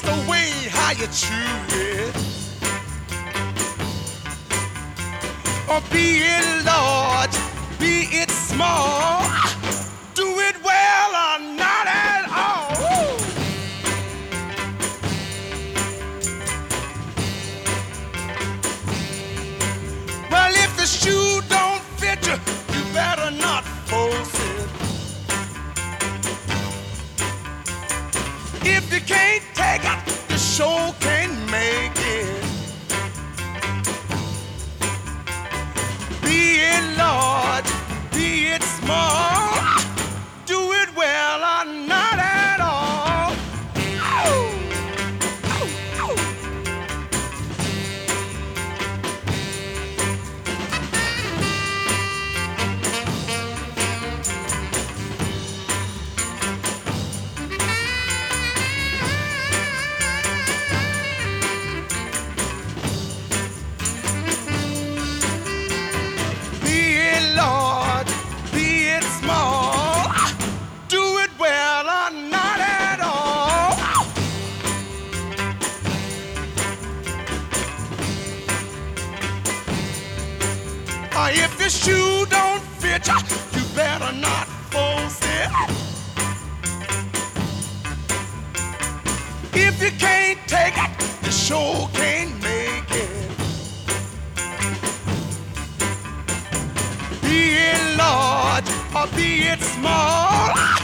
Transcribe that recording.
That's the way how you chew it. Or be it large, be it small, do it well or not at all. Woo! Well, if the shoe don't fit you, you better not force it. If you can't take it, you sure can't make it. Be it large, be it small, do it well or not at all. Ow! Ow! Ow! Be it large, be it small, do it well or not at all. If the shoe don't fit you, you better not force it. If you can't take it, you sure can't make it. Be it large or be it small,